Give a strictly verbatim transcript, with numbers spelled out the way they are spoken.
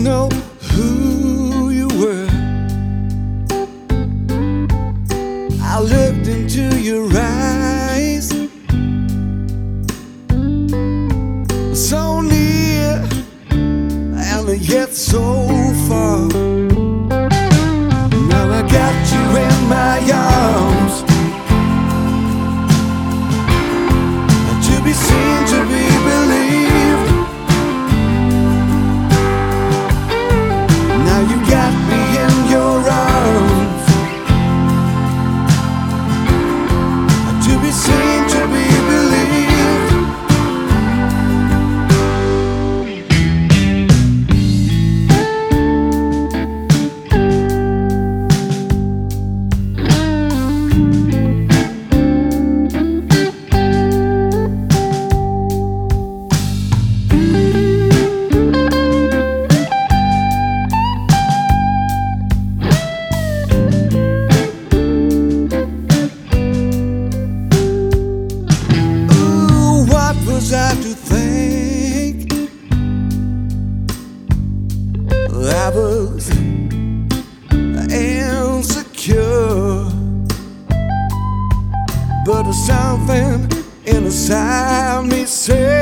know who you were. I looked into your eyes, so near and yet so far. Now I got you in my arms, to be seen, to be believed. Now you got me in your arms, to be seen, to be believed. Was I to think I was insecure, but something inside me said